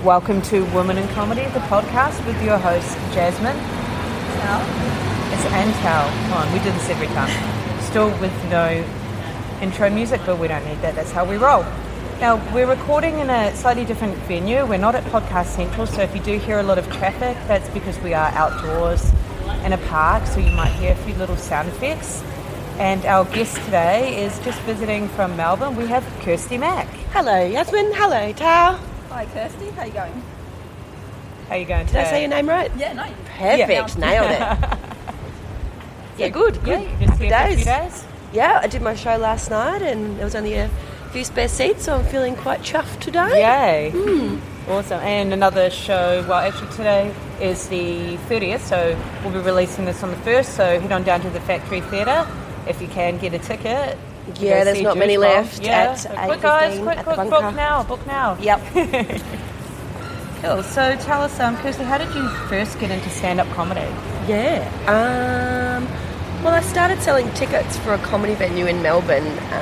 Welcome to Women in Comedy, the podcast with your host, Jasmine. It's Antal. Come on, we do this every time. Still with no intro music, but we don't need that. That's how we roll. Now, we're recording in a slightly different venue. We're not at Podcast Central, so if you do hear a lot of traffic, that's because we are outdoors in a park, so you might hear a few little sound effects. And our guest today is just visiting from Melbourne. We have Kirsty Mack. Hello, Yasmin. Hello, Tao. Hi, Kirsty. How you going? How you going today? Did I say your name right? Yeah, no. Perfect. Nailed it. Yeah, good. Yeah, you just here for a few Days. days? Yeah, I did my show last night and there was only a few spare seats, so I'm feeling quite chuffed today. Yay. Awesome. And another show, well, actually today is the 30th, so we'll be releasing this on the 1st, so head on down to the Factory Theatre if you can get a ticket. Yeah, there's not many left at Quick, guys, 8:15 quick, at the book bunker. now. Yep. Cool. So tell us, Kirsty, how did you first get into stand-up comedy? Yeah. Well, I started selling tickets for a comedy venue in Melbourne.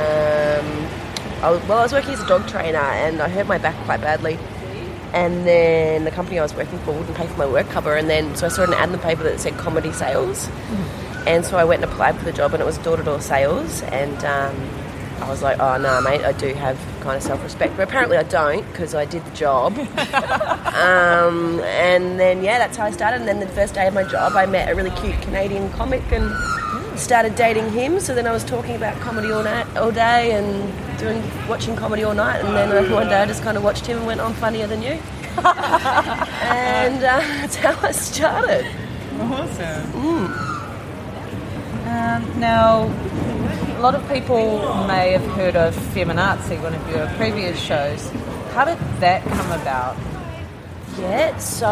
I was working as a dog trainer and I hurt my back quite badly. And then the company I was working for wouldn't pay for my work cover. And then so I saw an ad in the paper that said comedy sales. And so I went and applied for the job and it was door-to-door sales. And I was like, oh, no, mate, I do have kind of self-respect. But apparently I don't because I did the job. And then, yeah, that's how I started. And then the first day of my job, I met a really cute Canadian comic and started dating him. So then I was talking about comedy all day and watching comedy all night. And then one day I just kind of watched him and went, I'm funnier than you. And that's how I started. Awesome. Now, a lot of people may have heard of Feminazi, one of your previous shows. How did that come about? Yeah, so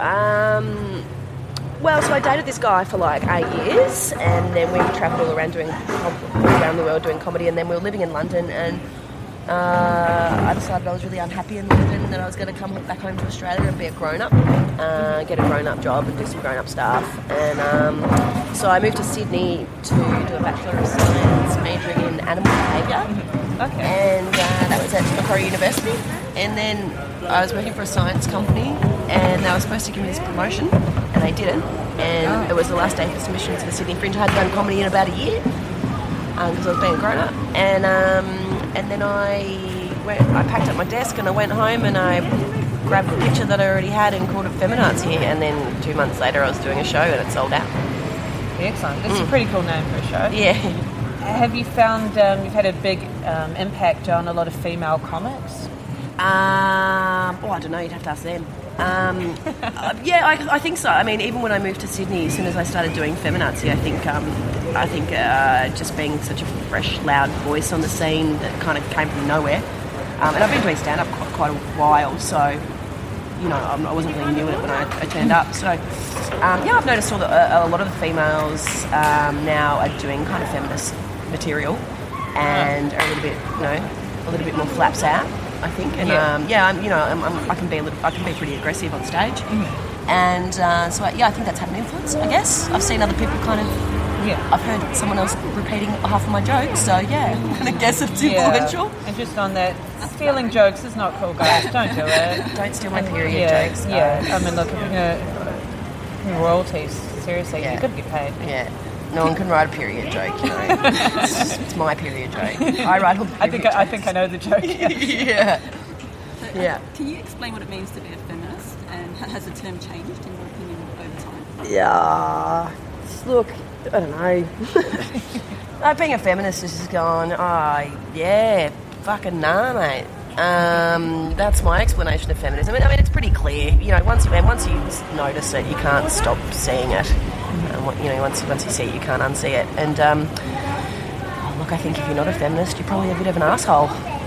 I dated this guy for like 8 years, and then we travelled all around around the world doing comedy, and then we were living in London, and I decided I was really unhappy in London, that I was going to come back home to Australia and be a grown-up, get a grown-up job and do some grown-up stuff. And so I moved to Sydney to do a Bachelor of Science majoring in animal behaviour. Okay. And that was at Macquarie University. And then I was working for a science company and they were supposed to give me this promotion and they didn't. And it was the last day for submissions for Sydney Fringe. I hadn't done comedy in about a year because I was being a grown-up. And then I packed up my desk and I went home and I grabbed the picture that I already had and called it Feminazi. And then 2 months later I was doing a show and it sold out. Excellent. It's a pretty cool name for a show. Yeah. Have you found you've had a big impact on a lot of female comics? I don't know. You'd have to ask them. I think so. I mean, even when I moved to Sydney, as soon as I started doing Feminazi, I think just being such a fresh, loud voice on the scene that kind of came from nowhere. And I've been doing stand-up quite a while, so I wasn't really new at it when I turned up. So I've noticed a lot of the females now are doing kind of feminist material and are a little bit more flaps out, I think. And I can be pretty aggressive on stage. And I think that's had an influence, I guess. I've seen other people I've heard someone else repeating half of my jokes, so yeah, I'm going to guess it's influential. And just on that, stealing jokes is not cool, guys. Don't do it. Don't steal my period jokes. No. Yeah, I mean, look, if you're royalties, seriously, you've got to get paid. Yeah. No one can write a period joke, It's my period joke. I write all the period jokes. I think I know the joke. Yeah. Yeah. Can you explain what it means to be a feminist, and has the term changed in your opinion over time? Yeah. Look, I don't know. Being a feminist is just going, fucking nah, mate. That's my explanation of feminism. I mean, it's pretty clear. Once you notice it, you can't stop seeing it. Once you see it, you can't unsee it. And I think if you're not a feminist, you're probably a bit of an asshole.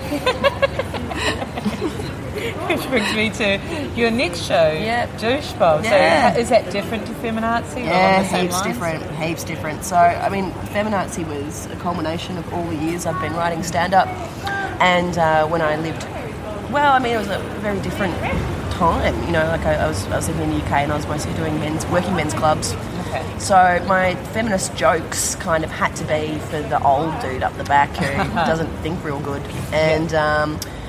Which brings me to your next show, Douchebag. Yeah. So is that different to Feminazi? Yeah, heaps different. So, I mean, Feminazi was a culmination of all the years I've been writing stand-up. And when I lived, it was a very different time. I was living in the UK and I was mostly doing working men's clubs. Okay. So my feminist jokes kind of had to be for the old dude up the back who doesn't think real good. And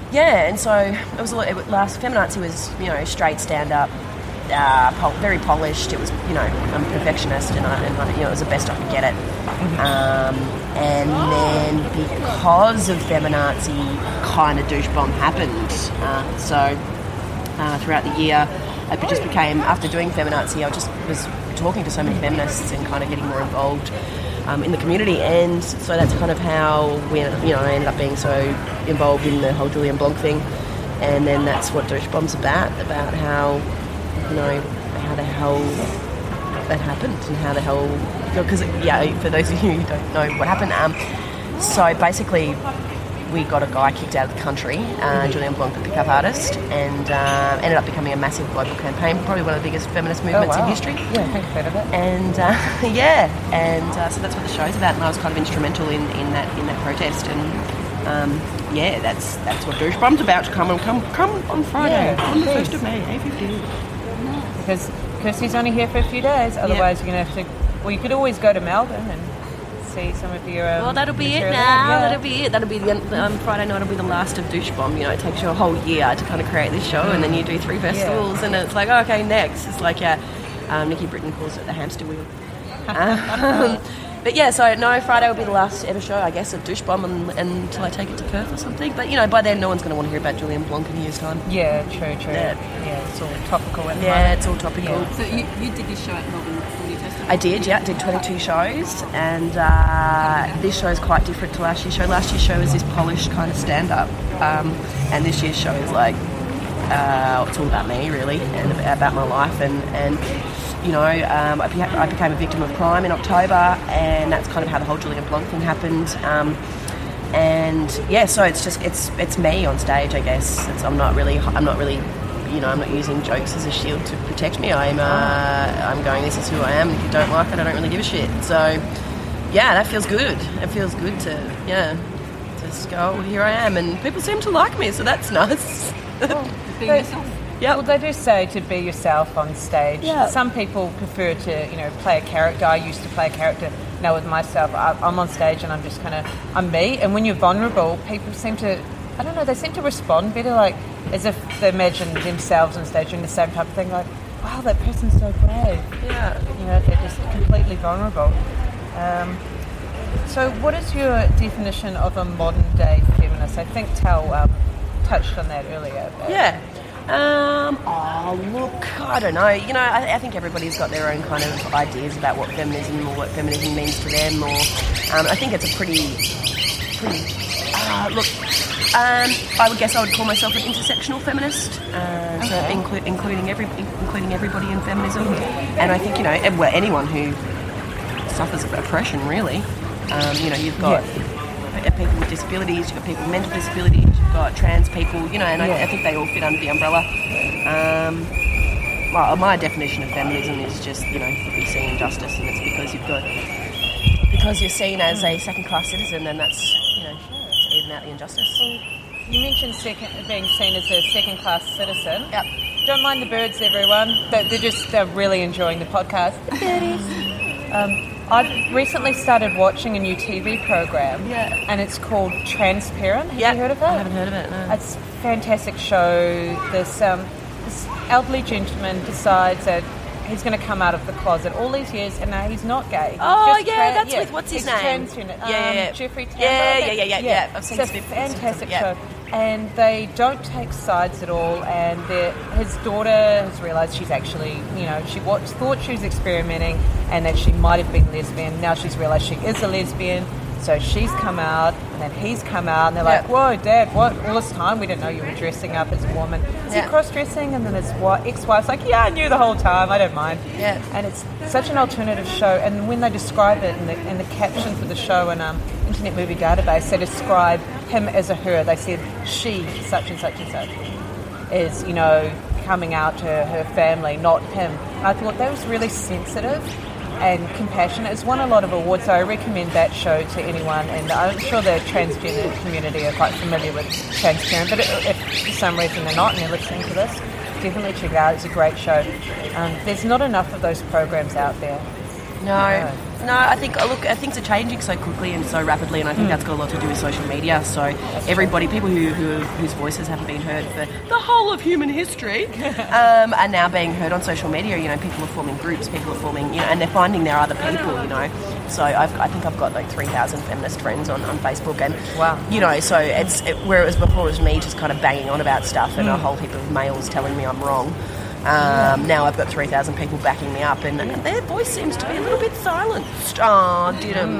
and so it was last Feminazi was, you know, straight stand-up, very polished. It was, you know, I'm a perfectionist, and I, you know, it was the best I could get it. And then because of Feminazi, kind of douche bomb happened. So throughout the year, I just became, after doing Feminazi, I just was talking to so many feminists and kind of getting more involved in the community, and so that's kind of how I ended up being so involved in the whole Julian Blanc thing. And then that's what Douche Bomb's about how, you know, how the hell that happened and how the hell, because, for those of you who don't know what happened, so basically we got a guy kicked out of the country, Julian Blanc, the pickup artist, and ended up becoming a massive global campaign, probably one of the biggest feminist movements in history. Yeah, I think I've heard of it. And so that's what the show's about, and I was kind of instrumental in that protest, and that's what Douche Bomb's about. Come on Friday, on the 1st of May, 8:15. Because Kirsty's only here for a few days, otherwise you're going to have to, well, you could always go to Melbourne and see some of your well, that'll be it now. Yeah. That'll be it. That'll be the Friday night will be the last of Douche Bomb. You know, it takes you a whole year to kind of create this show, and then you do 3 festivals, and it's like, okay, next. It's like, Nikki Britton calls it the hamster wheel. But yeah, so no, Friday will be the last ever show, I guess, of Douche Bomb until I take it to Perth or something. But, you know, by then no one's going to want to hear about Julian Blanc in a year's time. Yeah, true. Yeah, it's all topical at the moment. Yeah, it's all topical. Yeah. So you did this show at Melbourne Comedy Festival? I did, I did 22 shows, and this show is quite different to last year's show. Last year's show was this polished kind of stand-up, and this year's show is like, it's all about me, really, and about my life, and you know, I became a victim of crime in October, and that's kind of how the whole Julian Blanc thing happened. So it's me on stage, I guess. I'm not really, you know, I'm not using jokes as a shield to protect me. I'm going, this is who I am. If you don't like it, I don't really give a shit. So, yeah, that feels good. It feels good to just go, oh, here I am, and people seem to like me, so that's nice. Being yourself. Yeah. Well, they do say to be yourself on stage. Yeah. Some people prefer to, you know, play a character. I used to play a character. Now with myself, I'm on stage and I'm just I'm me. And when you're vulnerable, people seem to, I don't know, they seem to respond better, like as if they imagine themselves on stage doing the same type of thing, like, wow, that person's so brave. Yeah. You know, they're just completely vulnerable. So what is your definition of a modern day feminist? I think Tal touched on that earlier. Yeah. Look, I don't know. You know, I think everybody's got their own kind of ideas about what feminism or what feminism means to them. Or I think it's a pretty. I would guess I would call myself an intersectional feminist, so including everybody in feminism. And I think, you know, anyone who suffers oppression, really. You know, you've got people with disabilities, you've got people with mental disabilities, you've got trans people, you know, and I think they all fit under the umbrella. Well, my definition of feminism is just, you know, you see injustice, and it's because you're seen as a second-class citizen, and that's, you know, to even out the injustice. Well, you mentioned being seen as a second-class citizen. Yep. Don't mind the birds, everyone. They're really enjoying the podcast. I've recently started watching a new TV program, and it's called Transparent. Have you heard of it? I haven't heard of it, no. It's a fantastic show. This elderly gentleman decides that he's going to come out of the closet all these years, and now he's not gay. That's with what's his name? Transgender. Jeffrey Tambor. Yeah. I've seen it's a fantastic show. And they don't take sides at all, and his daughter has realised she's actually, you know, she thought she was experimenting and that she might have been lesbian. Now she's realised she is a lesbian, so she's come out, and then he's come out, and they're like, whoa, Dad, what? All this time we didn't know you were dressing up as a woman. Is he cross-dressing? And then his ex-wife's like, yeah, I knew the whole time, I don't mind. Yeah. And it's such an alternative show, and when they describe it in the caption for the show and Internet Movie Database, they describe him as a her. They said she, such and such and such, is, you know, coming out to her family, not him. And I thought that was really sensitive and compassionate. It's won a lot of awards, so I recommend that show to anyone, and I'm sure the transgender community are quite familiar with Transparent, but if for some reason they're not and they're listening to this, definitely check it out. It's a great show. There's not enough of those programs out there. No. No, I think things are changing so quickly and so rapidly, and I think that's got a lot to do with social media. So everybody, people whose voices haven't been heard for the whole of human history, are now being heard on social media. You know, people are forming groups, people are forming, you know, and they're finding their other people. You know, so I think I've got like 3,000 feminist friends on Facebook, and wow, you know, so where it was before it was me just kind of banging on about stuff and a whole heap of males telling me I'm wrong. Now I've got 3,000 people backing me up, and their voice seems to be a little bit silenced. Oh, diddums.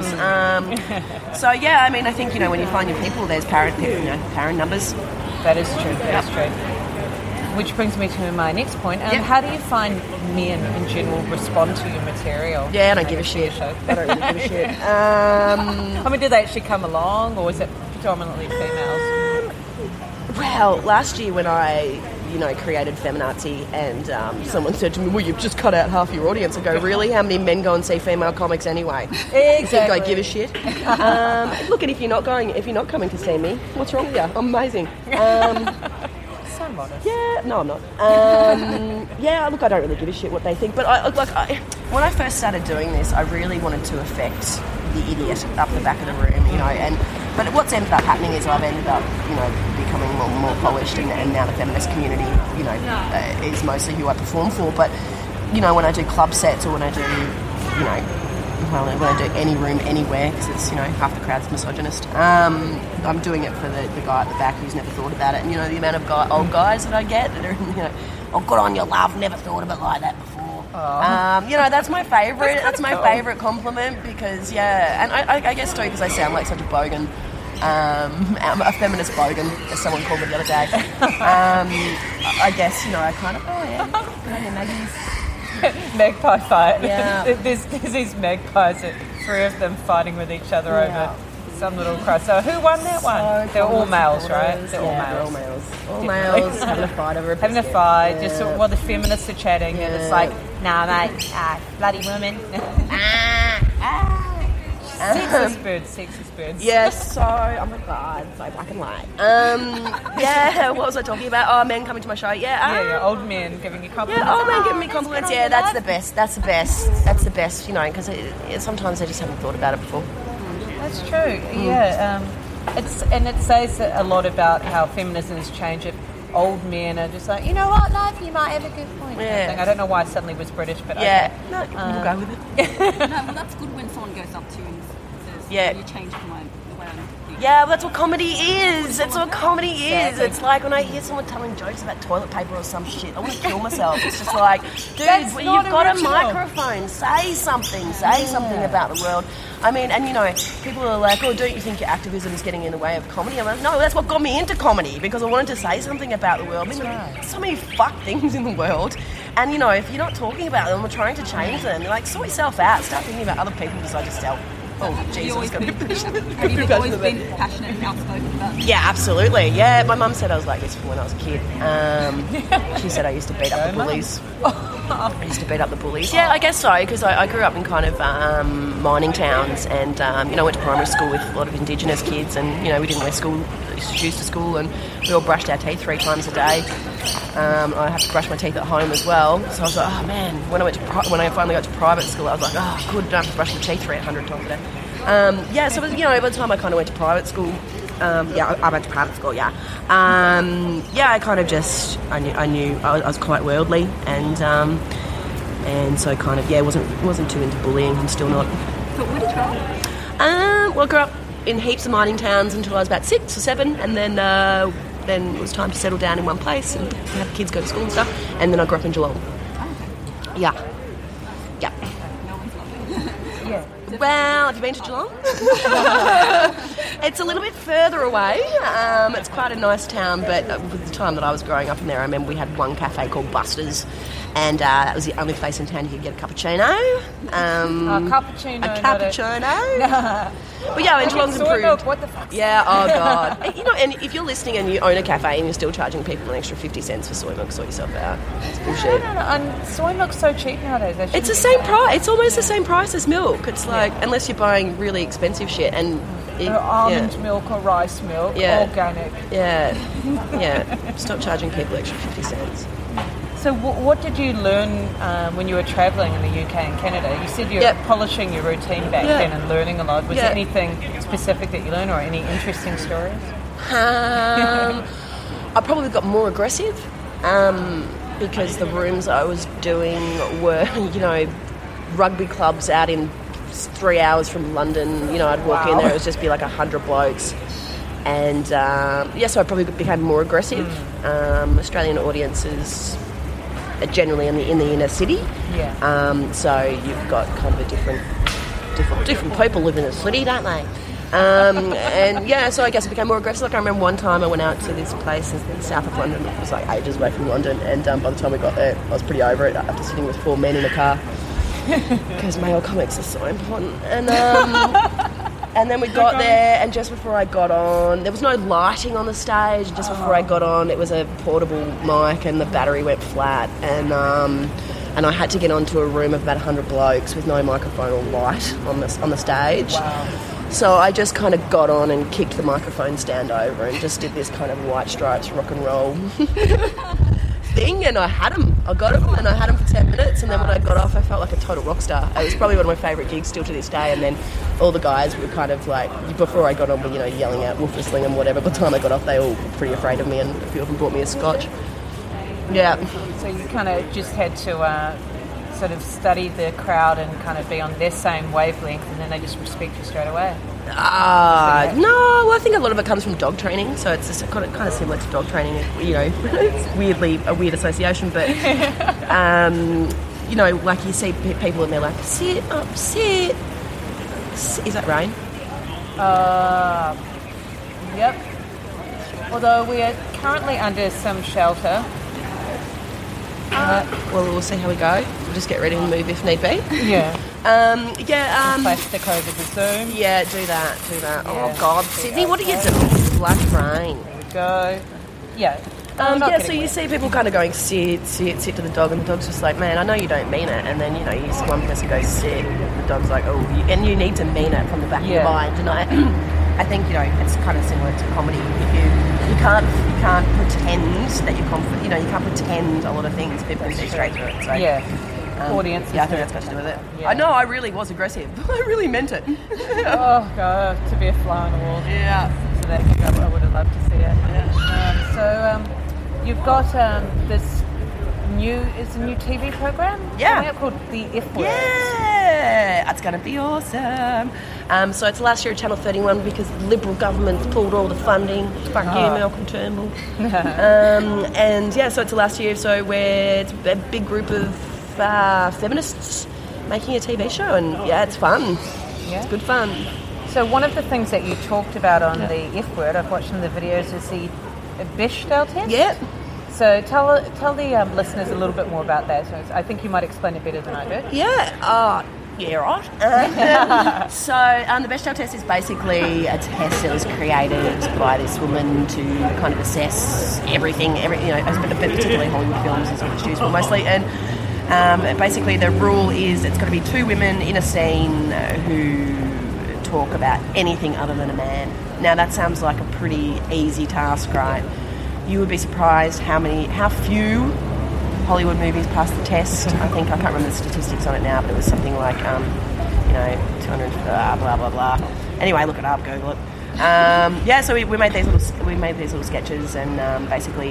So yeah, I mean, I think, you know, when you find your people, there's parent numbers. That is true. That is true. Which brings me to my next point. How do you find men in general respond to your material? Yeah, I don't give a shit. I don't really give a shit. I mean, do they actually come along, or is it predominantly females? Well, last year when I, you know, created Feminazi, and someone said to me, well, you've just cut out half your audience. I go, really? How many men go and see female comics anyway? Exactly. You think I give a shit? Look, and if you're not coming to see me, what's wrong with you? I'm amazing. So modest. Yeah, no, I'm not. Yeah, look, I don't really give a shit what they think. But when I first started doing this, I really wanted to affect the idiot up the back of the room, you know. But what's ended up happening is I've ended up, you know, becoming more polished, and now the feminist community, you know, is mostly who I perform for. But, you know, when I do club sets, or when I do, you know, when I do any room anywhere, because it's, you know, half the crowd's misogynist, I'm doing it for the guy at the back who's never thought about it. And, you know, the amount of old guys that I get that are, you know, oh, good on your love, never thought of it like that before. You know, that's my favourite. That's my favourite compliment, because, yeah, and I guess too, because I sound like such a bogan. I'm a feminist bogan, as someone called me the other day. I guess, you know, I kind of, Maggie's. Magpie fight. Yeah. There's these magpies, 3 of them fighting with each other over some little cry. So who won that one? They're all males, right? They're all males. All males having a fight over a having a fight. Just while the feminists are chatting, and it's like, nah, mate, bloody woman. Sexist birds. Yes, so, oh my God, so black and white. Yeah, what was I talking about? Oh, men coming to my show. Yeah, old men giving you compliments. Yeah, old men giving me compliments. Yeah, that's the best. That's the best, you know, because sometimes they just haven't thought about it before. That's true. Yeah, it says a lot about how feminism has changed. If old men are just like, you know what, love, you might have a good point. Yeah. I don't know why I suddenly was British, but yeah, okay. No, we'll go with it. No, well, that's good when someone goes up to you and says, you changed the way I'm thinking. Yeah, well, that's what comedy is. That's what comedy is. It's like when I hear someone telling jokes about toilet paper or some shit, I want to kill myself. It's just like, dude, you've got a microphone. Say something. Say something about the world. I mean, and you know, people are like, oh, don't you think your activism is getting in the way of comedy? I'm like, no, that's what got me into comedy, because I wanted to say something about the world. There's so many fucked things in the world. And, you know, if you're not talking about them or trying to change them, you're like, sort yourself out. Start thinking about other people besides yourself. Oh, Jesus. Have you always been passionate and outspoken about it? Yeah, absolutely. Yeah, my mum said I was like this from when I was a kid. She said I used to beat up the bullies. I used to beat up the bullies. Yeah, I guess so, because I grew up in kind of mining towns, and, you know, went to primary school with a lot of Indigenous kids, and, you know, we didn't wear shoes to school, and we all brushed our teeth 3 times a day. I have to brush my teeth at home as well. So I was like, oh man, when I finally got to private school, I was like, oh, good, I don't have to brush my teeth 300 times a day. Yeah, so, you know, by the time I kind of went to private school, I went to private school, yeah, I kind of just, I knew I was quite worldly, and so kind of, wasn't too into bullying. I'm still not. But where did you grow up? Well, I grew up in heaps of mining towns until I was about 6 or 7, and then it was time to settle down in one place and have kids go to school and stuff, and then I grew up in Geelong. Oh, okay. Yeah. Yeah. Well, have you been to Geelong? It's a little bit further away. It's quite a nice town, but with the time that I was growing up in there, I remember we had one cafe called Buster's, and that was the only place in town you could get a cappuccino. A cappuccino. A cappuccino. But yeah, and Geelong's improved. What the fuck? Yeah, oh God. You know, and if you're listening and you own a cafe and you're still charging people an extra 50 cents for soy milk, sort yourself out. It's bullshit. No. And soy milk's so cheap nowadays. It's the same price. It's almost the same price as milk. It's like, unless you're buying really expensive shit, and almond milk or rice milk, organic. Yeah. Stop charging people extra 50 cents. So what did you learn when you were travelling in the UK and Canada? You said you were polishing your routine back then and learning a lot. Was there anything specific that you learned or any interesting stories? I probably got more aggressive because the rooms I was doing were, rugby clubs out in 3 hours from London. I'd walk in there, it would just be like 100 blokes. And, so I probably became more aggressive. Australian audiences are generally in the inner city. Yeah. So you've got kind of a different people live in the city, don't they? So I guess I became more aggressive. Like I remember one time I went out to this place in the south of London. It was like ages away from London, and by the time we got there, I was pretty over it after sitting with 4 men in a car because male comics are so important. And then we got there, and just before I got on, there was no lighting on the stage. Just before I got on, it was a portable mic, and the battery went flat, and I had to get onto a room of about 100 blokes with no microphone or light on the stage. Wow. So I just kind of got on and kicked the microphone stand over and just did this kind of White Stripes rock and roll thing, and I had him. I got him, and I had him for 10 minutes, and then when I got off, I felt like a total rock star. It was probably one of my favourite gigs still to this day, and then all the guys were kind of like, before I got on, were, yelling out wolf whistling and whatever. By the time I got off, they all were pretty afraid of me, and a few of them brought me a scotch. Yeah. So you kind of just had to sort of study the crowd and kind of be on their same wavelength, and then they just respect you straight away? No, I think a lot of it comes from dog training, so it's just kind of similar to dog training. It's weirdly a weird association, but like you see people and they're like, sit up, sit. Is that rain? Yep. Although we are currently under some shelter. Well, we'll see how we go. We'll just get ready and move if need be. Yeah. Plastic over the Zoom. Yeah, do that. Yeah. Oh, God. Sydney, what are you doing? Black rain. There we go. Yeah. So you see people kind of going, sit to the dog, and the dog's just like, man, I know you don't mean it. And then, you see one person go, sit. The dog's like, oh, and you need to mean it from the back of your mind. And I think, it's kind of similar to comedy. You can't pretend that you're confident. You can't pretend a lot of things. People see straight through it. So, audience. Yeah, I think that's got to do with it. Yeah. I know, I really was aggressive. I really meant it. Oh, God, to be a fly on the wall. Yeah. So that gig, I would have loved to see it. Yeah. You've got this new TV program? Yeah. Called The F Word. Yeah, it's going to be awesome. So it's last year at Channel 31 because the Liberal government's pulled all the funding. Fuck you, Malcolm Turnbull. So it's the last year. So it's a big group of feminists making a TV show, and it's fun. Yeah. It's good fun. So one of the things that you talked about on The F Word, I've watched in the videos, is the Bechdel test. Yeah. So tell the listeners a little bit more about that. So I think you might explain it better than I do. Yeah. Yeah, right. So the Bechdel test is basically a test that was created by this woman to kind of assess everything, particularly Hollywood films is what it's used for mostly. And basically the rule is it's got to be 2 women in a scene who talk about anything other than a man. Now that sounds like a pretty easy task, right? You would be surprised how few Hollywood movies pass the test. I can't remember the statistics on it now, but it was something like 200 blah blah blah. Anyway, look it up, Google it. So we made these little sketches, and basically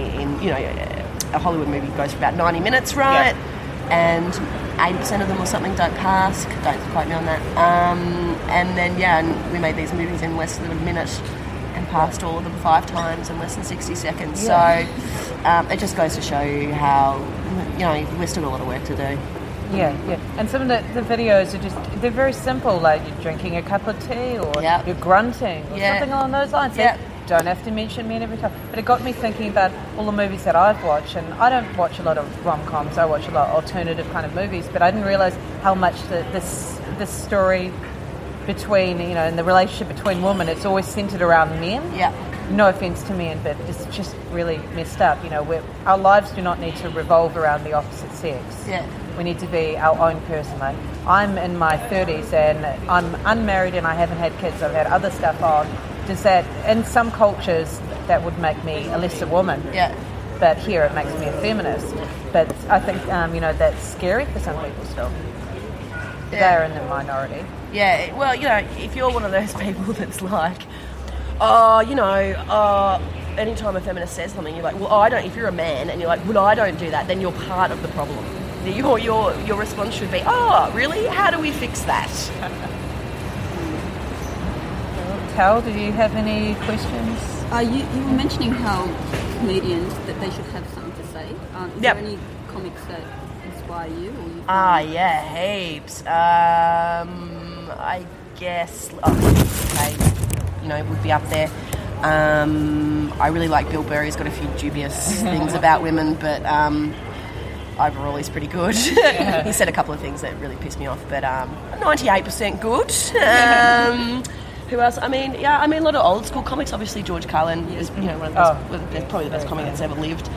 a Hollywood movie goes for about 90 minutes, right? Yeah. And 80% of them or something don't pass. Don't quote me on that. And then and we made these movies in less than a minute and passed all of them 5 times in less than 60 seconds. Yeah. So it just goes to show you how we've still got a lot of work to do. Yeah. And some of the videos are they're very simple, like you're drinking a cup of tea or you're grunting or something along those lines. Yeah. Don't have to mention men every time. But it got me thinking about all the movies that I've watched, and I don't watch a lot of rom-coms, I watch a lot of alternative kind of movies, but I didn't realise how much this story between, and the relationship between women, it's always centred around men. Yeah. No offence to men, but it's just really messed up. Our lives do not need to revolve around the opposite sex. Yeah. We need to be our own person. Like, I'm in my 30s and I'm unmarried and I haven't had kids. I've had other stuff on. Does that, in some cultures, that would make me a lesser woman? Yeah. but here it makes me a feminist. But I think, that's scary for some people still. They're in the minority. Yeah, well, if you're one of those people that's like, anytime a feminist says something, you're like, well, I don't. If you're a man and you're like, well, I don't do that, then you're part of the problem. Your response should be, oh, really? How do we fix that? Tal, do you have any questions? You were mentioning how comedians, that they should have something to say. Is there any comics that inspire you? Or you heaps. I guess, would be up there. I really like Bill Burr. He's got a few dubious things about women, but overall he's pretty good. He said a couple of things that really pissed me off, but 98% good. Who else? I mean, a lot of old school comics. Obviously, George Carlin is one of the best, probably the best comic that's ever lived.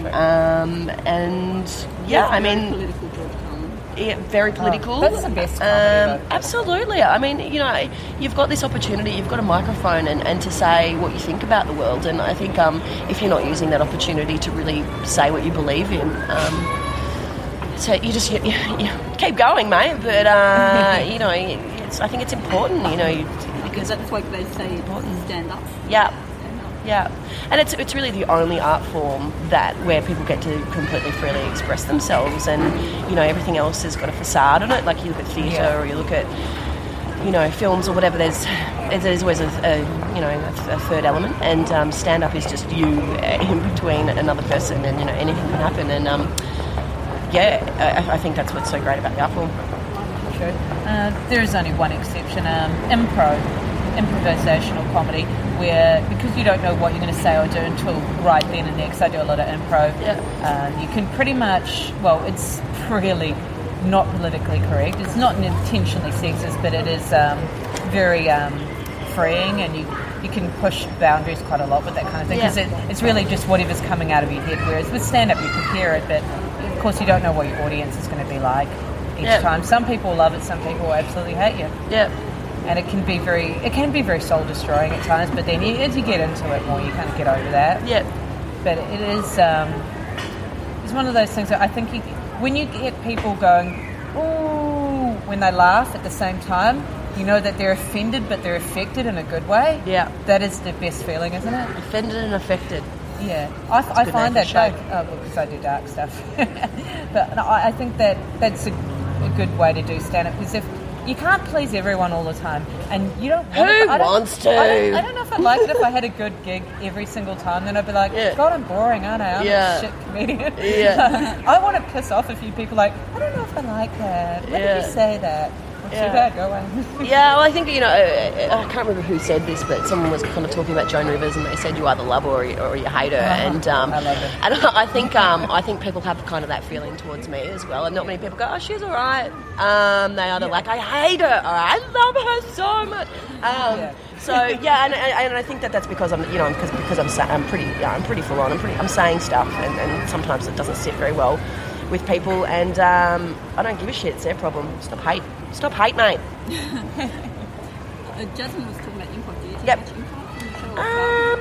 Political George Carlin. Yeah, very political. That's the best comedy. Absolutely. I mean, you've got this opportunity, you've got a microphone and to say what you think about the world. And I think if you're not using that opportunity to really say what you believe in, so you just you keep going, mate. But I think it's important, Because that's like they say, important. Stand up. Yeah, and it's really the only art form where people get to completely freely express themselves, and everything else has got a facade on it. Like you look at theatre or you look at films or whatever. There's always a third element, and stand up is just you in between another person, and anything can happen. And I think that's what's so great about the art form. True. There is only one exception: improvisational comedy, where because you don't know what you're going to say or do until right then and next. I do a lot of improv. You can pretty much, it's really not politically correct. It's not intentionally sexist, but it is very freeing, and you can push boundaries quite a lot with that kind of thing, because it's really just whatever's coming out of your head, whereas with stand-up you prepare it, but of course you don't know what your audience is going to be like each time. Some people love it, some people absolutely hate you. And it can be very soul destroying at times, but then as you get into it more, you kind of get over that. But it is it's one of those things that I think when you get people going, ooh, when they laugh at the same time, you know that they're offended, but they're affected in a good way. That is the best feeling, isn't it? Offended and affected. Yeah, I find that because I do dark stuff. But no, I think that's a good way to do stand-up, because if you can't please everyone all the time, and you don't. Who wants to? I don't know if I'd like it if I had a good gig every single time. Then I'd be like, God, I'm boring, aren't I? I'm a shit comedian. I want to piss off a few people. Like, I don't know if I like that. Why did you say that? Too bad, go away. Well, I think, I can't remember who said this, but someone was kind of talking about Joan Rivers, and they said you either love her or you hate her. And I love her. And I think people have kind of that feeling towards me as well. And not many people go, oh, she's all right. They either like, I hate her, or I love her so much. So and I think that's because I'm pretty full on. I'm saying stuff, and sometimes it doesn't sit very well with people, and I don't give a shit. It's their problem. Stop hate, mate. Jasmine was talking about improv. Do you take much improv?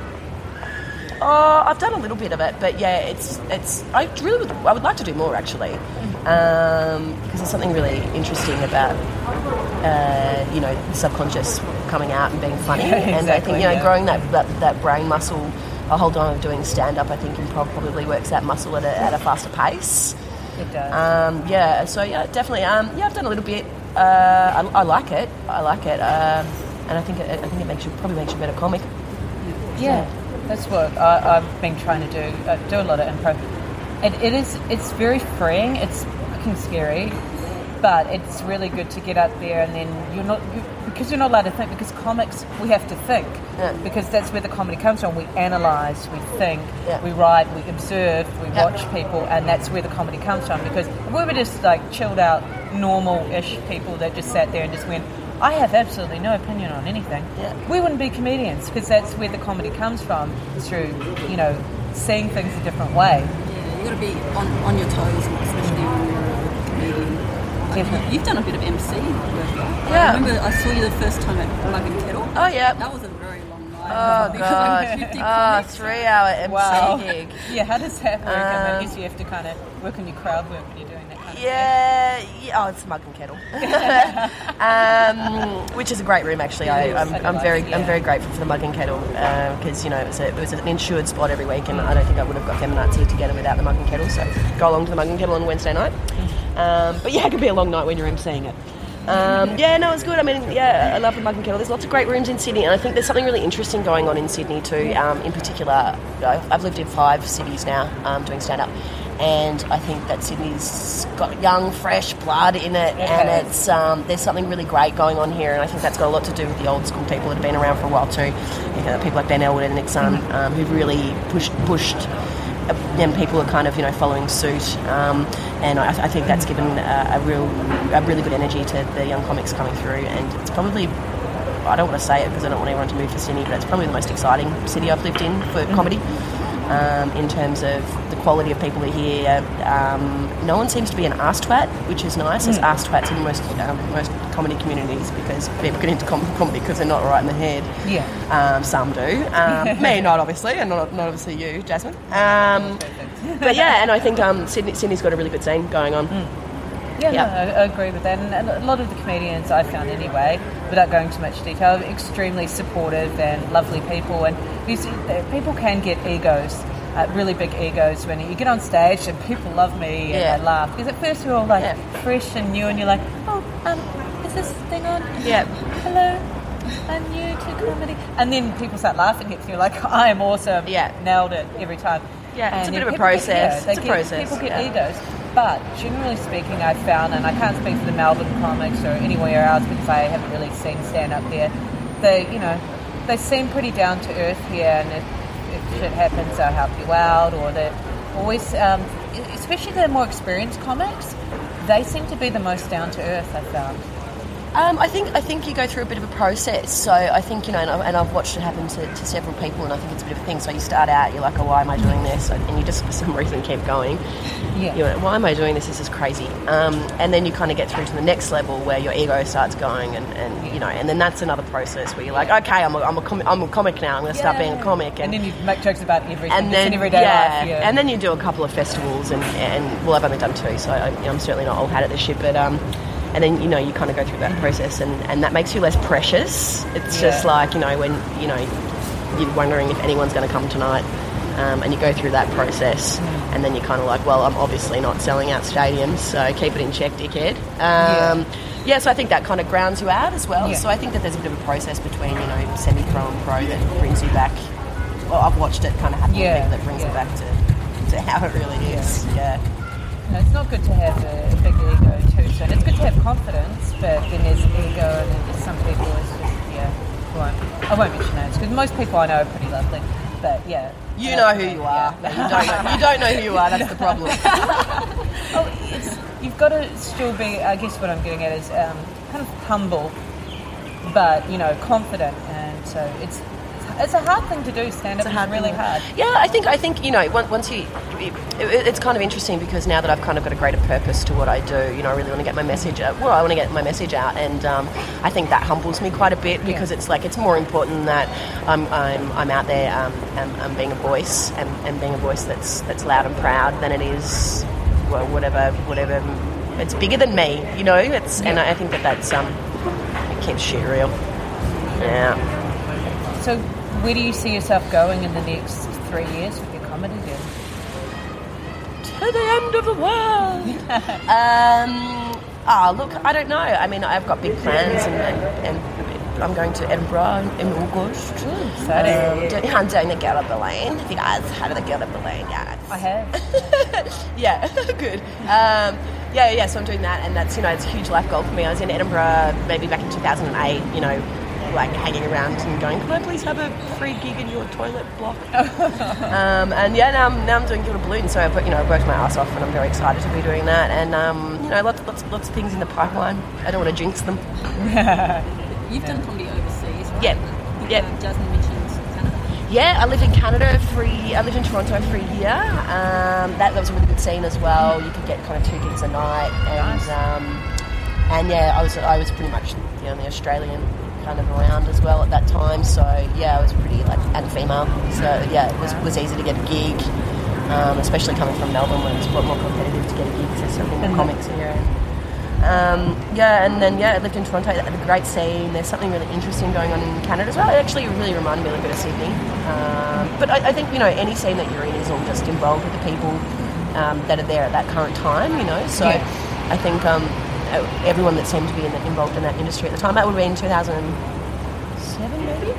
I've done a little bit of it, but I would like to do more, actually, because there's something really interesting about the subconscious coming out and being funny. And I think growing that brain muscle. A whole time of doing stand-up, I think improv probably works that muscle at a faster pace. It does. So definitely. I've done a little bit. I like it. And I think it probably makes you a better comic. Yeah, that's what I've been trying to do. I do a lot of improv. It's very freeing. It's fucking scary, but it's really good to get up there, and then because you're not allowed to think, because comics, we have to think, because that's where the comedy comes from. We analyse, we think, we write, we observe, we watch people, and that's where the comedy comes from. Because if we were just like chilled out, normal-ish people that just sat there and just went, I have absolutely no opinion on anything, we wouldn't be comedians, because that's where the comedy comes from, through, seeing things a different way. Yeah, you've got to be on your toes, especially when you're a comedian. You've done a bit of MC work. I remember I saw you the first time at Mug and Kettle. Oh, yeah. That was a very long night. Oh, God. 3 hour MC gig. Yeah, how does that work? I guess you have to kind of work on your crowd work when you're doing that kind of thing. Yeah. Oh, it's Mug and Kettle. Which is a great room, actually. I'm very grateful for the Mug and Kettle because, it was an insured spot every week, and I don't think I would have got Feminazi together without the Mug and Kettle, so go along to the Mug and Kettle on Wednesday night. But yeah, it can be a long night when you're emceeing it. It's good. I mean, I love the Mug and Kettle. There's lots of great rooms in Sydney, and I think there's something really interesting going on in Sydney too. In particular, I've lived in 5 cities now doing stand-up, and I think that Sydney's got young, fresh blood in it, and it's there's something really great going on here, and I think that's got a lot to do with the old school people that have been around for a while too. People like Ben Elwood and Nick Sun, who've really pushed. Then people are kind of, following suit, and I think that's given a really good energy to the young comics coming through. And it's probably, I don't want to say it because I don't want everyone to move to Sydney, but it's probably the most exciting city I've lived in for comedy. In terms of the quality of people that are here, no one seems to be an arse twat, which is nice. There's arse twats in most comedy communities because people get into comedy because they're not right in the head. Yeah. Some do. Me, not obviously, and not obviously you, Jasmine. But yeah, and I think Sydney's got a really good scene going on. Yeah, no, I agree with that. And a lot of the comedians I found anyway, without going too much detail, are extremely supportive and lovely people. And people can get egos, really big egos, when you get on stage and people love me and they laugh. Because at first you're all like fresh and new and you're like, is this thing on? Yeah. Hello, I'm new to comedy. And then people start laughing at you like, I am awesome. Yeah. Nailed it every time. Yeah, and it's a bit of a process. People get egos. But generally speaking, I've found, and I can't speak for the Melbourne comics or anywhere else because I haven't really seen stand-up there, they seem pretty down to earth here, and if shit happens, they'll help you out, or they're always, especially the more experienced comics, they seem to be the most down to earth, I found. I think you go through a bit of a process. So I think, and I've watched it happen to several people, and I think it's a bit of a thing. So you start out, you're like, why am I doing this? And you just, for some reason, keep going. Yeah. You're like, why am I doing this? This is crazy. And then you kind of get through to the next level where your ego starts going, and then that's another process where you're like, okay, I'm a comic now. I'm going to start being a comic. And then you make jokes about everything, and then, everyday life. Yeah. And then you do a couple of festivals, and well, I've only done 2, so I'm certainly not old hat at this shit, but. And then, you kind of go through that process, and that makes you less precious. It's just like, when, you're wondering if anyone's going to come tonight, and you go through that process, and then you're kind of like, well, I'm obviously not selling out stadiums, so keep it in check, dickhead. So I think that kind of grounds you out as well. Yeah. So I think that there's a bit of a process between, semi-pro and pro that brings you back. Well, I've watched it kind of happen with people that brings you back to how it really is. Yeah. No, it's not good to have a big ego too soon. It's good to have confidence, but then there's ego, and then there's some people it's just, I won't mention names, because most people I know are pretty lovely, but yeah. You know who you are. No, you don't know who you are, that's the problem. You've got to still be, I guess what I'm getting at is kind of humble, but, confident, and so it's a hard thing to do. Stand-up is really hard. Yeah, I think once it's kind of interesting because now that I've kind of got a greater purpose to what I do, I really want to get my message out. Well, I want to get my message out, and I think that humbles me quite a bit because it's like it's more important that I'm out there and being a voice and being a voice that's loud and proud than it is whatever. It's bigger than me, and I think that's it keeps shit real. Yeah. So. Where do you see yourself going in the next 3 years with your comedy then? To the end of the world! Look, I don't know. I mean, I've got big plans and I'm going to Edinburgh in August. Exciting. I'm doing the Girl of Berlin. Have you guys heard of the Girl of Berlin? Yeah. I have. Yeah, good. So I'm doing that, and that's, it's a huge life goal for me. I was in Edinburgh maybe back in 2008, like hanging around and going, can I please have a free gig in your toilet block? Now I'm doing Gilded Balloon, so I've worked my ass off, and I'm very excited to be doing that, and lots of things in the pipeline. I don't want to jinx them. You've done comedy overseas, right? Yeah. Jasmine mentioned Canada. Yeah, I lived in Canada I lived in Toronto for a year. That was a really good scene as well. You could get kind of 2 gigs a night, and nice. I was pretty much the only Australian kind of around as well at that time. So yeah, it was pretty and female. So yeah, it was easy to get a gig, especially coming from Melbourne, where it's a lot more competitive to get a gig because there's so many more comics here. I lived in Toronto. They had a great scene. There's something really interesting going on in Canada as well. It actually really reminded me a little bit of Sydney. But I think, any scene that you're in is all just involved with the people that are there at that current time, So I think everyone that seemed to be involved in that industry at the time, that would have been 2007 maybe?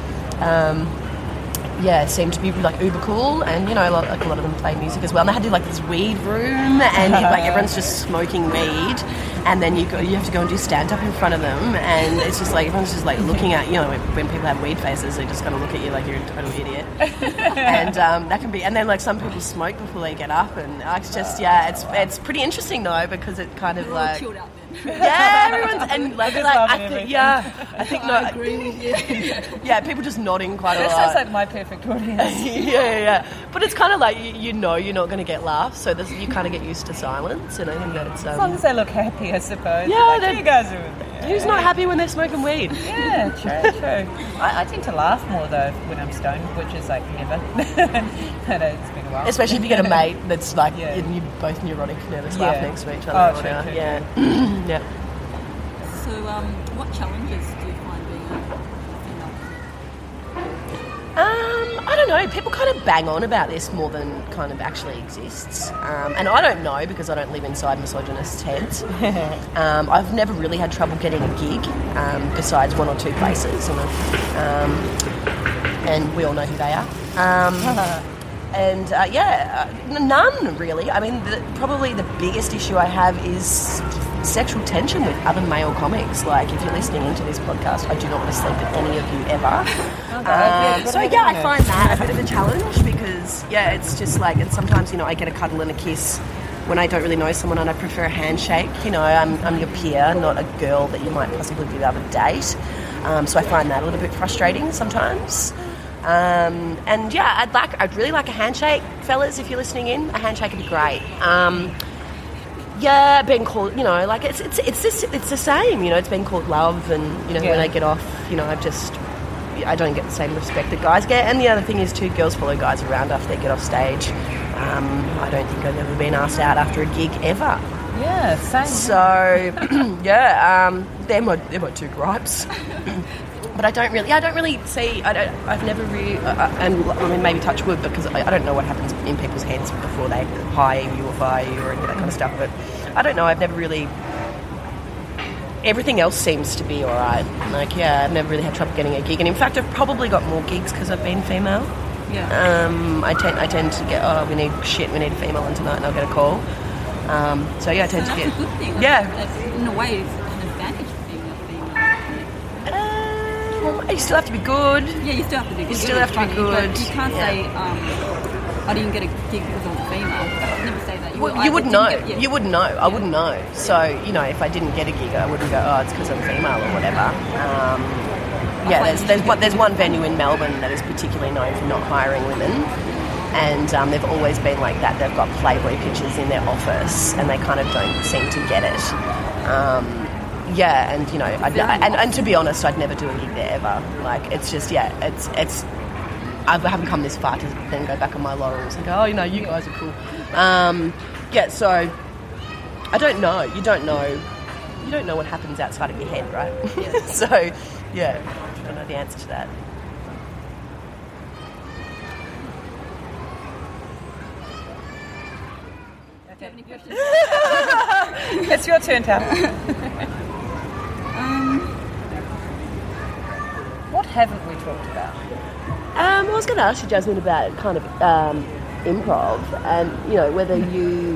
Seemed to be uber cool, and a lot of them played music as well. And they had this weed room, and everyone's just smoking weed, and then you have to go and do stand up in front of them, and it's just everyone's just looking at when people have weed faces, they just kind of look at you like you're a total idiot, and that can be. And then some people smoke before they get up, and it's just it's pretty interesting though, because it kind of chilled out then. Yeah, everyone's and I think I agree with you. Yeah, people just nodding quite a lot. That sounds like my perfect audience. yeah. But it's kind of you're not going to get laughs, so you kind of get used to silence, and I think that it's... as long as they look happy, I suppose. Yeah, you guys are... Who's not happy when they're smoking weed? Yeah, true. I tend to laugh more, though, when I'm stoned, which is never. I know it's been a while. Especially if you get a mate that's you're both neurotic, nervous, laugh next to each other. Oh, true. Yeah. Yeah. So, what challenges do you find being a female? I don't know. People kind of bang on about this more than kind of actually exists. And I don't know because I don't live inside misogynists' heads. I've never really had trouble getting a gig besides one or two places. And we all know who they are. None really. I mean, probably the biggest issue I have is sexual tension with other male comics. If you're listening into this podcast, I do not want to sleep with any of you ever. I find that a bit of a challenge because, it's just and sometimes, I get a cuddle and a kiss when I don't really know someone and I prefer a handshake. I'm your peer, not a girl that you might possibly be able to date. So I find that a little bit frustrating sometimes. I'd really like a handshake, fellas, if you're listening in. A handshake would be great. Being called, it's the same, it's being called love, and, when I get off, I don't get the same respect that guys get. And the other thing is, too, girls follow guys around after they get off stage. I don't think I've ever been asked out after a gig, ever. Yeah, same. So, they're my two gripes. But I don't really see, I've never really, maybe touch wood, because I don't know what happens in people's heads before they hire you or fire you or any of that kind of stuff, but I don't know, I've never really, everything else seems to be alright. I've never really had trouble getting a gig, and in fact I've probably got more gigs because I've been female. Yeah. I tend to get, we need a female on tonight, and I'll get a call. I tend to get... That's a good thing. Yeah. In a way, it's an advantage for being a female. You still have to be good. Yeah, you still have to be good. You still have to be good. But you can't say, I didn't get a gig because I was a female. You never say that. You wouldn't know. You wouldn't know. I wouldn't know. So, if I didn't get a gig, I wouldn't go, it's because I'm female or whatever. There's one venue in Melbourne that is particularly known for not hiring women. And they've always been like that. They've got Playboy pictures in their office, and they kind of don't seem to get it. And to be honest, I'd never do a gig there ever. It's just, it's. I haven't come this far to then go back on my laurels and go, you guys are cool. So I don't know. You don't know what happens outside of your head, right? Yeah. So, I don't know the answer to that. Do you have any questions? It's your turn, Tal. What haven't we talked about? I was going to ask you, Jasmine, about kind of improv, and whether you.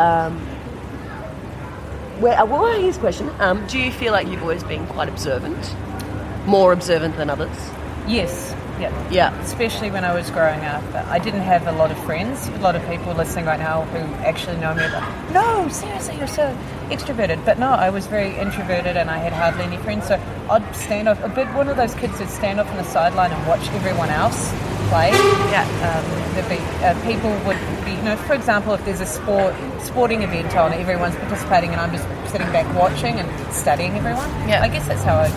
Here's a question. Do you feel like you've always been quite observant, more observant than others? Yes. Yeah. Especially when I was growing up. I didn't have a lot of friends. A lot of people listening right now who actually know me are no, seriously, you're so extroverted. But no, I was very introverted and I had hardly any friends. So I'd stand off, a bit one of those kids that'd stand off on the sideline and watch everyone else play. Yeah. There'd be, people would be, for example, if there's a sporting event on, everyone's participating and I'm just sitting back watching and studying everyone. Yeah. I guess that's how I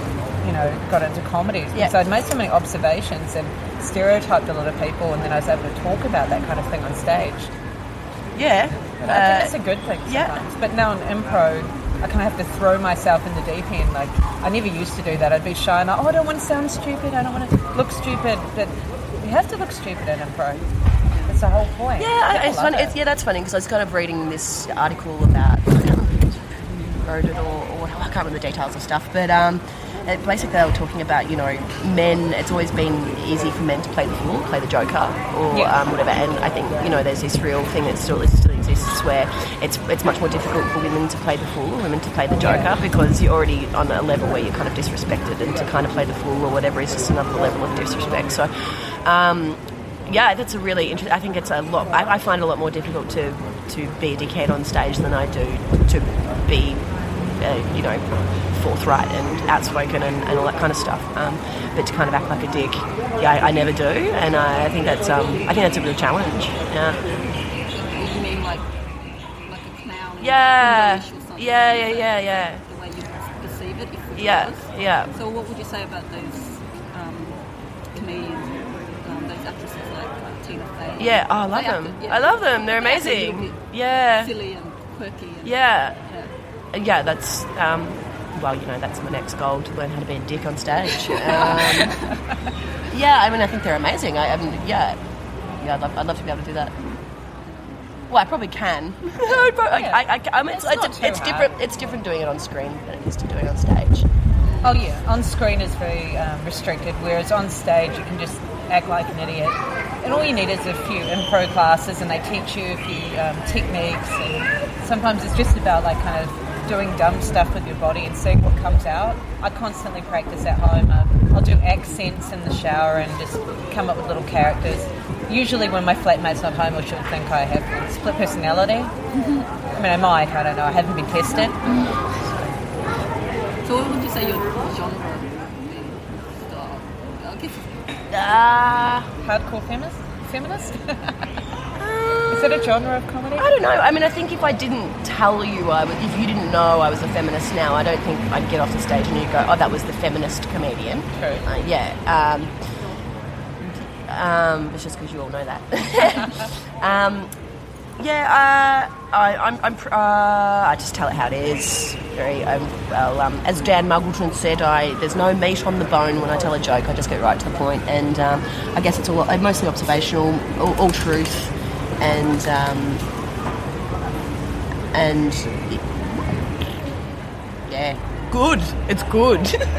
got into comedies. Yeah. So I'd made so many observations and stereotyped a lot of people, and then I was able to talk about that kind of thing on stage. Yeah. But I think it's a good thing sometimes. Yeah. But now in improv, I kind of have to throw myself in the deep end. Like, I never used to do that. I'd be shy and I don't want to sound stupid. I don't want to look stupid. But you have to look stupid in improv. That's the whole point. Yeah, it's funny. That's funny because I was kind of reading this article about who wrote it or I can't remember the details of stuff, but basically they were talking about men. It's always been easy for men to play the fool, play the joker, or whatever. And I think there's this real thing that still exists where it's much more difficult for women to play the fool, women to play the joker, because you're already on a level where you're kind of disrespected, and to kind of play the fool or whatever is just another level of disrespect. So. Yeah, that's a really interesting. I think it's a lot. I find it a lot more difficult to be a dickhead on stage than I do to be, forthright and outspoken and all that kind of stuff. But to kind of act like a dick, I never do, and I think that's a real challenge. Yeah. You mean like a clown? Yeah. Or something? Yeah. The way you perceive it. If it Yeah. was. Yeah. So what would you say about those comedians? Those actresses like Tina Fey. Yeah, I love them. I love them. They're amazing. Yeah. Silly and quirky. And, yeah, that's that's my next goal, to learn how to be a dick on stage. I think they're amazing. I'd love to be able to do that. Well, I probably can. It's different. It's different doing it on screen than it is to doing it on stage. Oh yeah, on screen is very restricted, whereas on stage you can just act like an idiot. And all you need is a few improv classes, and they teach you a few techniques. And sometimes it's just about like kind of doing dumb stuff with your body and seeing what comes out. I constantly practice at home. I'll do accents in the shower and just come up with little characters. Usually when my flatmate's not home, or she'll think I have split personality. I mean, I might. I don't know. I haven't been tested. So what would you say your genre is? Hardcore feminist? Is it a genre of comedy? I don't know. I mean, I think if I didn't tell you, if you didn't know I was a feminist now, I don't think I'd get off the stage and you'd go, oh, that was the feminist comedian. True. It's just because you all know that. I just tell it how it is. Very as Dan Muggleton said, there's no meat on the bone when I tell a joke. I just get right to the point, and I guess it's all mostly observational, all truth, and good. It's good.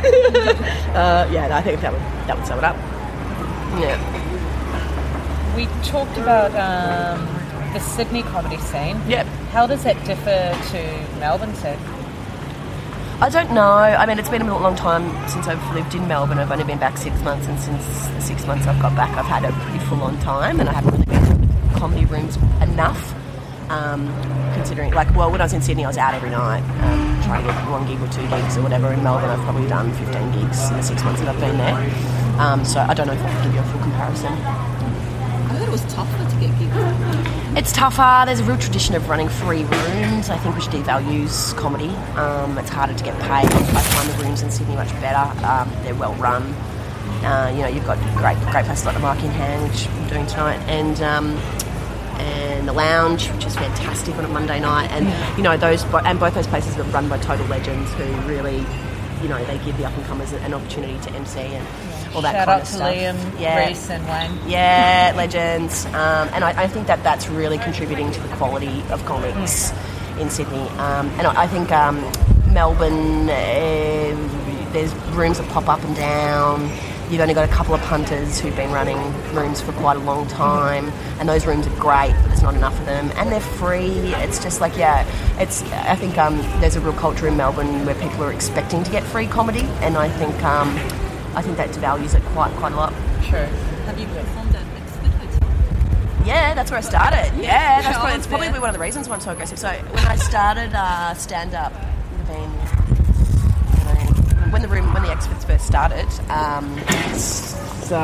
I think that would sum it up. Yeah. We talked about the Sydney comedy scene. Yep. How does that differ to Melbourne, Sid? I don't know. I mean, it's been a long time since I've lived in Melbourne. I've only been back 6 months, and since the 6 months I've got back, I've had a pretty full-on time, and I haven't really been to comedy rooms enough. Considering, when I was in Sydney, I was out every night, trying to get 1 gig or 2 gigs or whatever. In Melbourne, I've probably done 15 gigs in the 6 months that I've been there. So I don't know if I can give you a full comparison. I heard it was tougher to get gigs. It's tougher. There's a real tradition of running free rooms, I think, which devalues comedy. It's harder to get paid. I find the rooms in Sydney much better. They're well run. You've got great places like the Mark in Hand, which I'm doing tonight, and the Lounge, which is fantastic on a Monday night, and both those places are run by total legends who really, they give the up and comers an opportunity to MC and all that Shout kind out of to stuff. Liam, Reese, and Wayne. Yeah, legends, and I think that's really contributing to the quality of comics in Sydney, and I think Melbourne, there's rooms that pop up and down. You've only got a couple of punters who've been running rooms for quite a long time, and those rooms are great, but there's not enough of them, and they're free. It's just I think there's a real culture in Melbourne where people are expecting to get free comedy, and I think that devalues it quite a lot. Sure. Have you performed at Oxford Hotel? Yeah, that's where I started. Yeah, it's probably one of the reasons why I'm so aggressive. So when I started stand-up, it would have been when the Exfords first started. So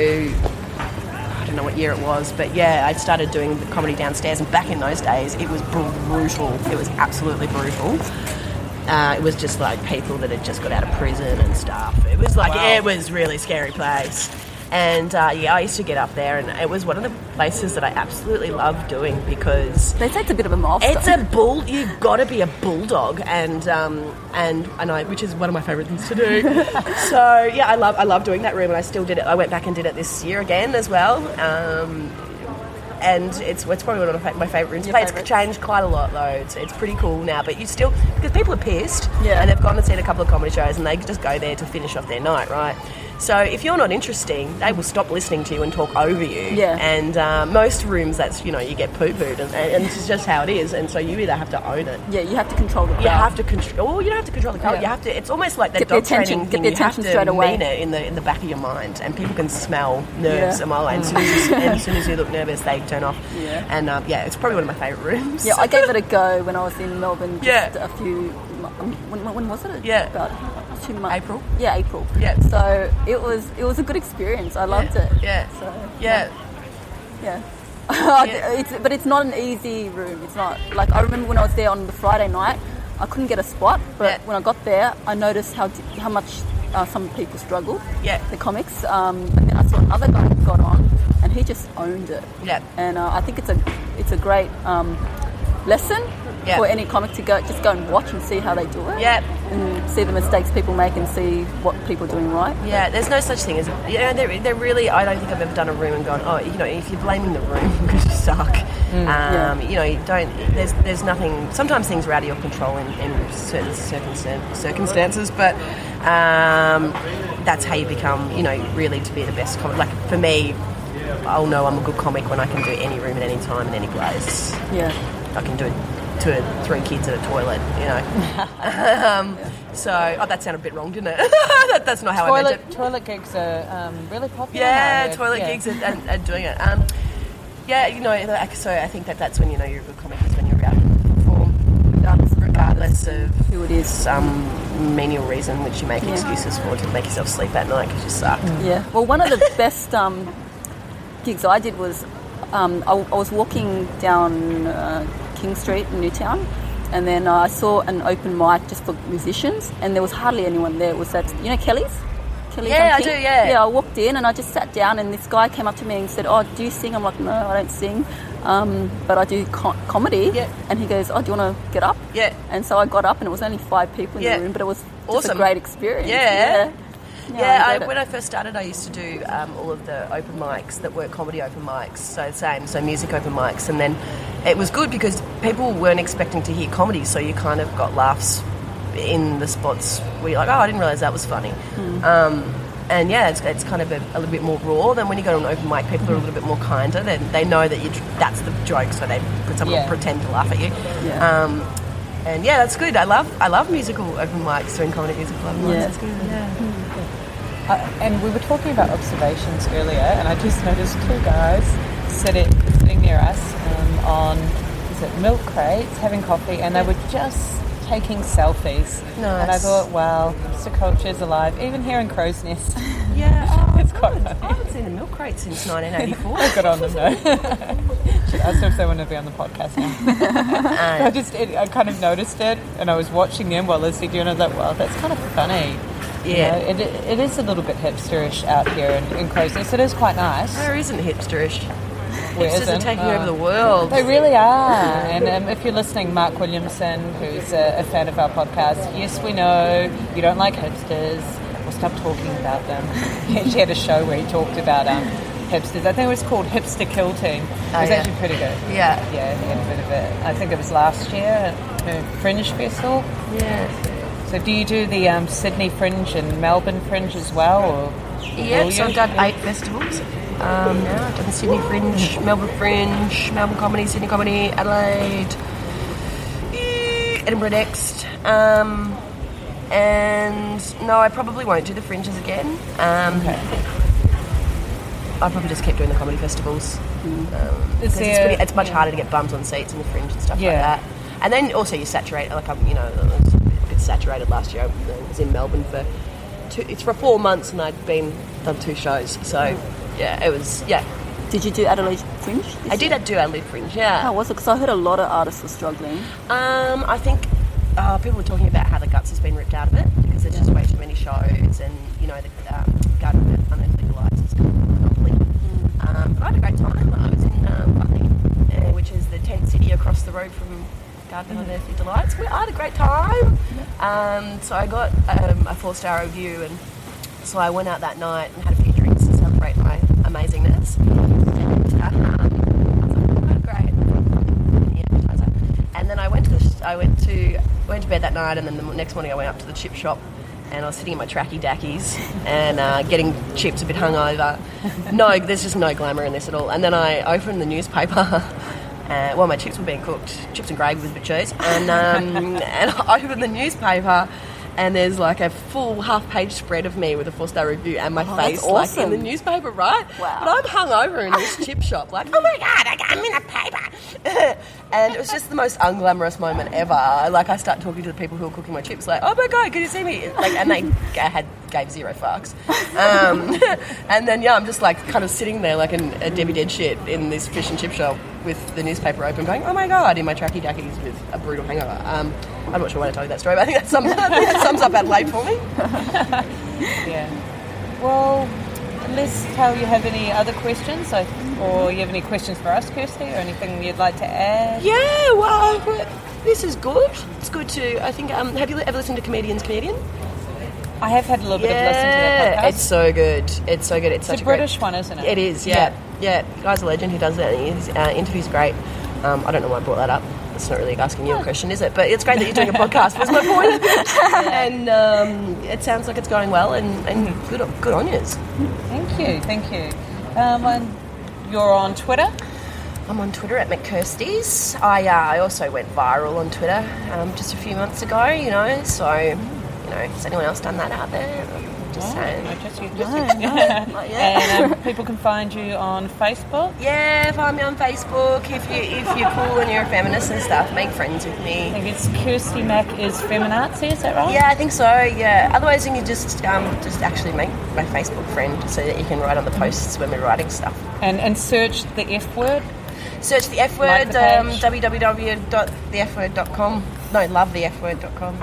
I don't know what year it was, but yeah, I started doing the comedy downstairs, and back in those days, it was brutal. It was absolutely brutal. It was just like people that had just got out of prison and stuff. It was like, it was a really scary place. And I used to get up there, and it was one of the places that I absolutely loved doing because they say it's a bit of a milestone. It's a bull. You've got to be a bulldog, and I, which is one of my favourite things to do. So yeah, I love doing that room, and I still did it. I went back and did it this year again as well. And it's probably one of my favourite rooms. It's changed quite a lot though. It's pretty cool now, but you still, because people are pissed, and they've gone and seen a couple of comedy shows, and they just go there to finish off their night, right? So if you're not interesting, they will stop listening to you and talk over you. Yeah. And most rooms, that's, you get poo-pooed, and it's just how it is. And so you either have to own it. Yeah, you have to control the crowd. You have to control. Oh, you don't have to control the crowd. You have to. It's almost like that dog training thing. You have to mean it in the back of your mind, and people can smell nerves a mile away. And as soon as you look nervous, they turn off. Yeah. And it's probably one of my favourite rooms. Yeah, I gave it a go when I was in Melbourne. Just a few. When was it? Yeah. About 2 months. April. Yeah, April. Yeah. So it was a good experience. I loved it. Yeah. So, yeah. But it's not an easy room. It's not like, I remember when I was there on the Friday night, I couldn't get a spot, but when I got there, I noticed how much some people struggled. Yeah. The comics. And then I saw another guy who got on, and he just owned it. Yeah. And I think it's a great lesson for any comic to go and watch and see how they do it. Yeah. And see the mistakes people make and see what people are doing right. Yeah, there's no such thing as, they're really, I don't think I've ever done a room and gone, if you're blaming the room because you suck, you don't, there's nothing, sometimes things are out of your control in certain circumstances, but that's how you become, really to be the best comic. Like for me, I'll know I'm a good comic when I can do any room at any time in any place. Yeah. I can do it to 3 kids at a toilet, So, that sounded a bit wrong, didn't it? That's not how I meant it. Toilet gigs are really popular. Yeah, toilet gigs are doing it. So I think that's when you're a good comic, is when you're out to perform, regardless of who it is. Some menial reason which you make excuses for to make yourself sleep at night because you suck. Yeah. Well, one of the best gigs I did was I was walking down King Street in Newtown, and then I saw an open mic just for musicians, and there was hardly anyone there. It was that, Kelly's? Yeah, I do, yeah. Yeah, I walked in and I just sat down, and this guy came up to me and said, "Oh, do you sing?" I'm like, "No, I don't sing, but I do comedy." Yeah. And he goes, "Oh, do you want to get up?" Yeah. And so I got up, and it was only 5 people in the room, but it was just a great experience. Yeah. Yeah, when I first started, I used to do all of the open mics that were comedy open mics, so music open mics, and then it was good because people weren't expecting to hear comedy, so you kind of got laughs in the spots where you're like, oh, I didn't realise that was funny. And it's kind of a little bit more raw than when you go to an open mic. People are a little bit more kinder. They know that that's the joke, so someone will pretend to laugh at you. Yeah. And that's good. I love musical open mics, doing comedy musical open mics. It's good. Yeah. And we were talking about observations earlier, and I just noticed 2 guys sitting near us on milk crates having coffee, and they were just taking selfies. Nice. And I thought, wow, hipster culture's alive, even here in Crow's Nest. Yeah, it's quite funny. I haven't seen the milk crate since 1984. I got on them though. Should ask them if they want to be on the podcast now. I kind of noticed it, and I was watching them while listening to you, and I was like, wow, that's kind of funny. Yeah. It is a little bit hipsterish out here in Crow's Nest. It is quite nice. Where isn't hipsterish? Where Hipsters are taking over the world. They really are. And if you're listening, Mark Williamson, who's a fan of our podcast, yes, we know you don't like hipsters. We'll stop talking about them. He actually had a show where he talked about hipsters. I think it was called Hipster Kill Team. It was actually pretty good. Yeah. Yeah, he had a bit of it. I think it was last year at Fringe Festival. Yeah. So do you do the Sydney Fringe and Melbourne Fringe as well? Or so I've done 8 festivals. Now I've done the Sydney Fringe, Melbourne Fringe, Melbourne Comedy, Sydney Comedy, Adelaide, Edinburgh next. And no, I probably won't do the Fringes again. I'll probably just keep doing the comedy festivals. It's much harder to get bums on seats in the Fringe and stuff like that. And then also you saturate, like I was a bit saturated last year. I was in Melbourne for 4 months, and I'd done 2 shows. So it was Did you do Adelaide Fringe? I did do Adelaide Fringe. Yeah. How was it? Because I heard a lot of artists were struggling. I think people were talking about how the guts has been ripped out of it because there's just way too many shows, and the Garden of Unearthly Delights is kind of a monopoly. But I had a great time. I was in Butley, which is the tent city across the road from Garden of Unearthly Delights. I had a great time. So I got a 4-star review, and so I went out that night and had a few drinks to celebrate my amazingness. And great. And then I went to bed that night, and then the next morning I went up to the chip shop, and I was sitting in my tracky dackies and getting chips a bit hungover. No, there's just no glamour in this at all. And then I opened the newspaper while my chips were being cooked, chips and gravy with a bit of cheese, and I opened the newspaper, and there's like a full half-page spread of me with a 4-star review and my face awesome. like in the newspaper, right? Wow. But I'm hungover in this chip shop, like, oh my God, I'm in a paper. And it was just the most unglamorous moment ever. Like, I start talking to the people who were cooking my chips, like, oh my God, can you see me? Like, and they gave zero fucks. And then, I'm just like kind of sitting there like a Debbie Dead shit in this fish and chip shop with the newspaper open going, oh my God, in my tracky dackies with a brutal hangover. I'm not sure why I tell you that story, but I think that sums up Adelaide for me. Yeah. Well, unless Tal, you have any other questions, or you have any questions for us, Kirsty, or anything you'd like to add? Yeah, well, this is good. It's good to, I think, have you ever listened to Comedian's Comedian? I have had a little bit of listen to that podcast. It's so good. It's so good. It's such a British one, isn't it? It is, yeah. The guy's a legend who does it. His interview's great. I don't know why I brought that up. It's not really asking you a question, is it? But it's great that you're doing a podcast, was my point. And it sounds like it's going well, and good on yous. Thank you. And you're on Twitter? I'm on Twitter at McKirsty's. I also went viral on Twitter just a few months ago, so, has anyone else done that out there? Just saying. No, just you. Not yet. And people can find you on Facebook? Yeah, find me on Facebook. If you're cool and you're a feminist and stuff, make friends with me. I think it's Kirsty Mack is Feminazi, is that right? Yeah, I think so, yeah. Otherwise, you can just actually make my Facebook friend so that you can write on the posts when we're writing stuff. And search the F word? Search the F word, www.thefword.com. No, lovethefword.com.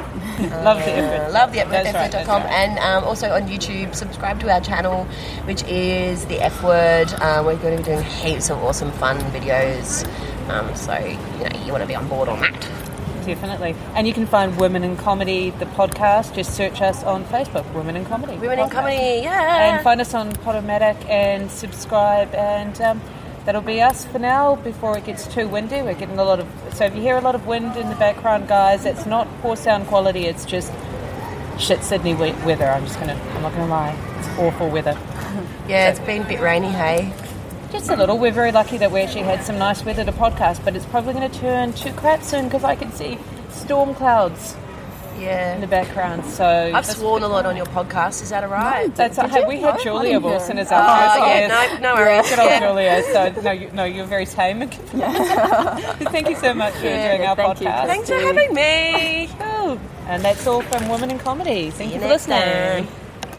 Lovethefword.com. And also on YouTube, subscribe to our channel, which is The F Word. We're going to be doing heaps of awesome, fun videos. So, you want to be on board on that. Definitely. And you can find Women in Comedy, the podcast. Just search us on Facebook, Women in Comedy. Women in Comedy, yeah. And find us on Podomatic and subscribe. And that'll be us for now before it gets too windy. We're getting so if you hear a lot of wind in the background, guys, it's not poor sound quality, it's just shit Sydney weather. I'm not going to lie. It's awful weather. Yeah, it's been a bit rainy, hey? Just a little. We're very lucky that we actually had some nice weather to podcast, but it's probably going to turn too crap soon because I can see storm clouds in the background. So I've sworn a lot on your podcast. Is that all right? No, that's we had Julia Wilson as our first guest. No worries. Good old Julia. So you're very tame. Thank you so much for doing our podcast. Thanks for having me. Cool. And that's all from Women in Comedy. Thank you for listening.